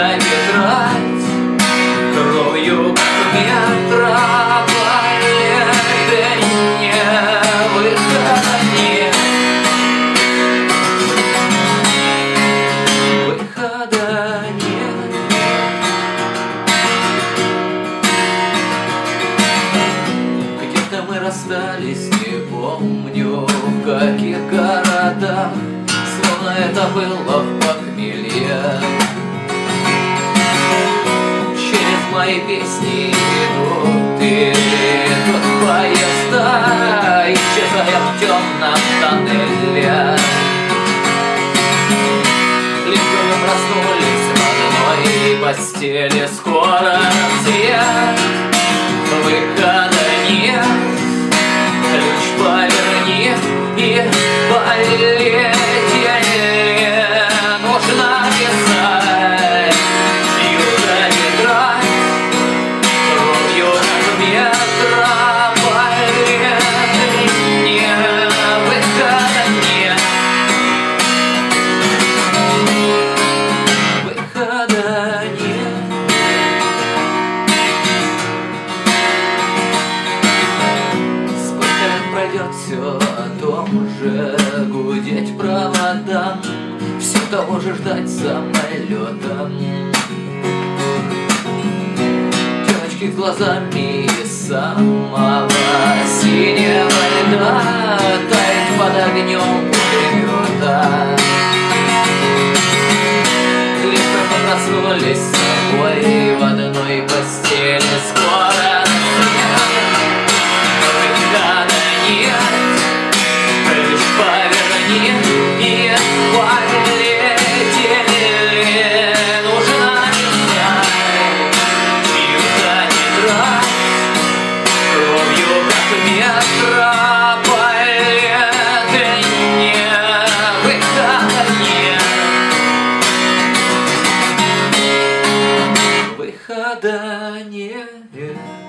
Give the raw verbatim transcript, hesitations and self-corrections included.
тетрадь кровью метрополитене. Выхода нет, выхода нет. Где-то мы расстались, не помню в каких городах, словно это было в похмелье. Через мои песни идут и идут поезда, исчезая в темном тоннеле. Лишь мы проснулись в одной постели, скоро рассвет. Выхода нет, ключ поверни и полетели. Нужно писать чью-то тетрадь кровью метрополитене. Выхода нет, выхода нет. Сколько пройдет все о том же, гудеть проводам, все того же ждать самолетом. Девочки с глазами самого синего льда тает под огнем пулемета. Лишь мы проснулись с собой в одной постели, скоро рассвет. Выхода нет, ключ поверни и полетели. Нужно писать чью-то тетрадь кровью метрополитене. Выхода нет, выхода нет.